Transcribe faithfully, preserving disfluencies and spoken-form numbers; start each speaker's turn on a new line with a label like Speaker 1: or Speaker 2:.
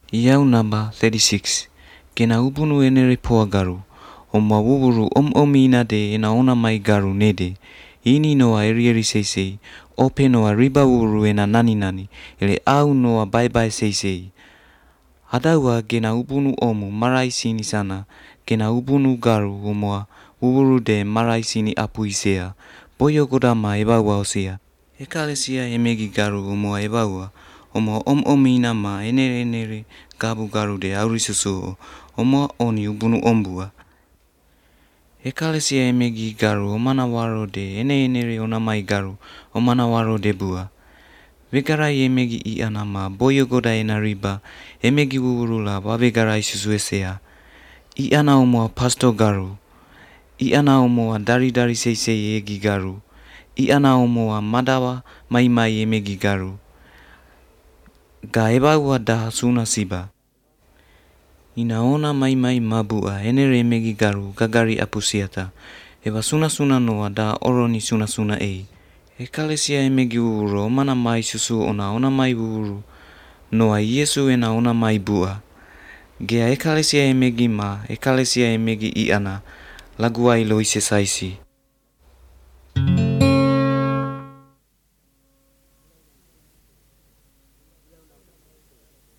Speaker 1: Iau number thirty-six. Kena upunu enere poa garu. Oma wuburu om omina de ena ona mai garu nede. Ini noa eri eri sei sei. Ope noa riba wuru ena nani nani. Ele au noa bye bye sei sei. Adaua kena upunu omu marai sini sana. Kena upunu garu omoa wuburu de marai sini apuisea. Boyo kodama ebaua osea. Ekalesia emegi garu omoa ebaua. Omoa om omina ma enere enere gabu garu de aurisusu. Omoa oni upunu ombua. Ekalesia emegi garu omana waro de ene enere onamai garu omana waro de bua. Vegarai emegi iana ma boyo goda ena riba emegi wuburu la wavegarai susuesea. Iana omoa pastor garu. Iana omoa dari dari sei sei egi garu. Iana omoa madawa mai mai emegi garu. Ga ebaua daha suna siba. Ina ona mai mai mabua enere emegi garu gagari apusiata. Eba suna suna noa da oroni suna suna ei. Ekalesia emegi wuburu omana mai susu ona ona mai wuburu. Noa Yesu ena ona mai bua. Gea ekalesia emegi ma ekalesia emegi iana. Laguai loise saisi.